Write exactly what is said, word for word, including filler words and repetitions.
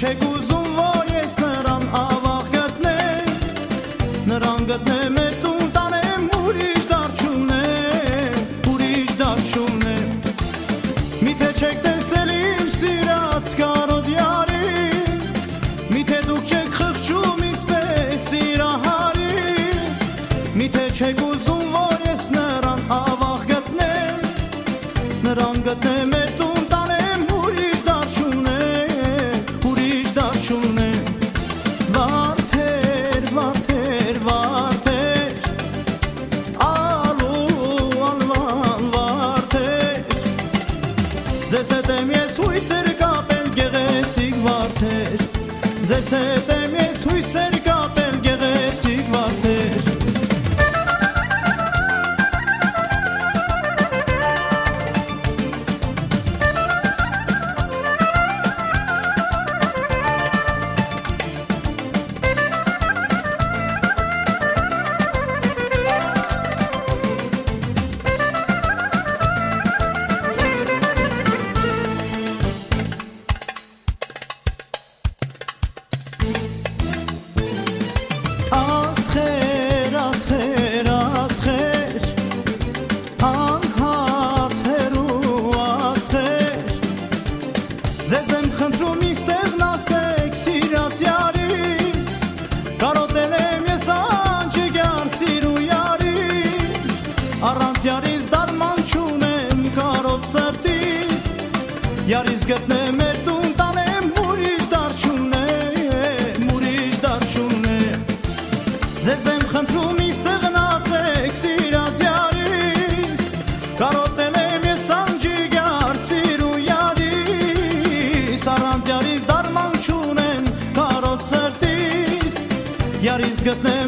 չեք ուզում, որ ես նրան ավաղ գտնեմ, նրան գտնեմ է տուն տանեմ, ուրիշ դար չունեմ, ուրիշ դար չունեմ։ Միթե չեք տեսել իմ սիրած կարոտ յարին, միթե դուք չեք խղճում իսպես սիրահարին, միթե չեք ուզում, որ ես նրան ավաղ գտնեմ, նրան գտնեմ է տուն տանեմ, ուրիշ դար չունեմ, ուրիշ դար չունեմ։ Վարդեր, վարդեր, վարդեր, ալու ալվան վարդեր, ձեզ հետ եմ ես հույսեր կապել գեղեցիկ վարդեր, ձեզ հետ եմ ես հույսեր կապել գեղեցիկ վարդեր։ Աստղեր, աստղեր, աստղեր, անհաս հեռու աստղեր, ձեզ եմ խնդրում իստեղն ասեք սիրած յարիս, կարոտել եմ ես անջգար սիրու յարիս, առանց յարիս դարման չունեմ կարոտ սրտիս, յարիս գտնեմ էր տուն տանեմ, ուրիշ դար չունեմ, ուրիշ դար չունեմ։ Ձեզ եմ խնդրում իստեղն ասեք սիրած յարիս, կարոտել եմ ես անջգար սիրու յարիս, առանց յարիս դարման չունեմ կարոտ սրտիս, յարիս գտնեմ